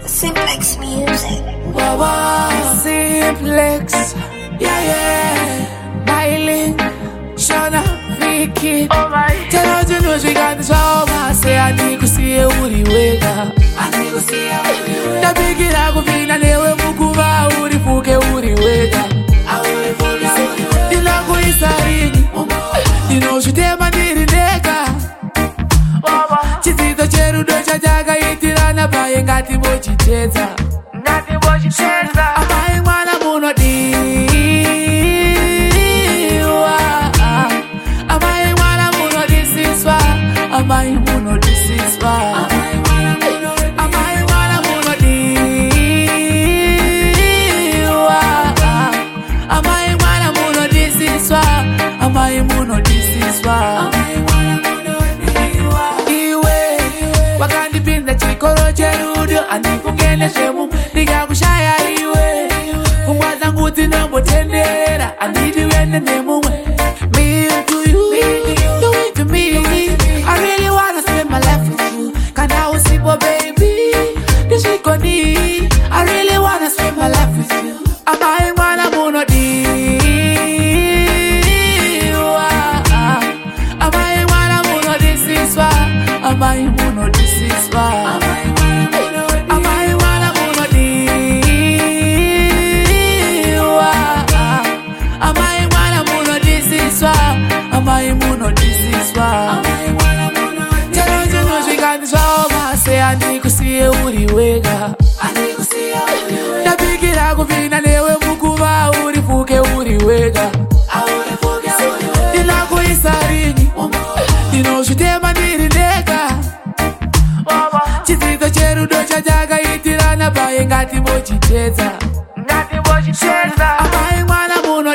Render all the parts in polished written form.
Simplex Music. Wow, Simplex. Yeah. Bailing. Shona, Vicky. Tell us you know she got the show. I say I need to see you Uri Wega. The big it I go be na newe mukuva Uri Fuke Uri Wega. Ila go isarini. You know she take my niri nega. Chizito cheru doja jaga itirana baye ngati bochiteza. Amai mwana muno diwa. Amai mwana muno disiswa. Amai muno disiswa. Amai mwana muno diwa. Amai mwana muno disiswa. Amai muno disiswa. Wakandipinda chikoro cherudio andikungene shemu ndikakushaya iwe kumwaza nguti nomutendera anditi wende nemumwe me to you do it to me I really wanna spend my life with you kana usipo baby nishikoni I really wanna spend my life with you amai mwana muno diwa amai mwana muno disiswa amai muno disiswa amai mwana muno diwa amai mwana muno disiswa amai muno disiswa tell you know she got the show I say I need to see you Uri Wega Napikira kuvina newe mukuva Uri Fuke Uri Wega Ila kuisarini you know she take my niri nega Chizito cheru doja jaga itirana baye ngati bochiteza. Amai mwana muno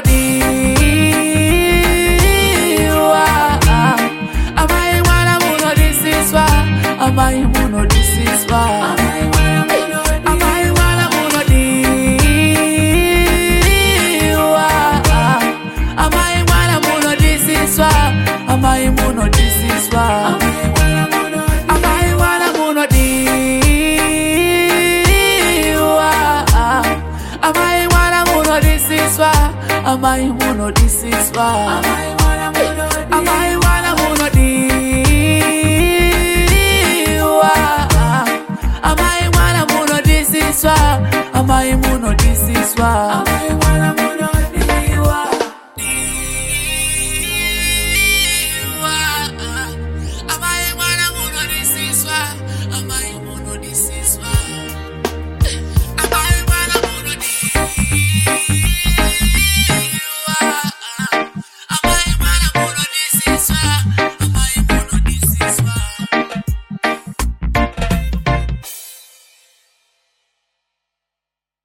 diwa. Amai mwana muno disiswa. Amai muno disiswa. Amai mwana muno diwa. Amai mwana muno disiswa. Amai muno disiswa. Amai mwana muno diwa. Amai mwana muno disiswa. Amai muno disiswa. Amai mwana muno diwa. Amai mwana muno disiswa. Amai muno disiswa.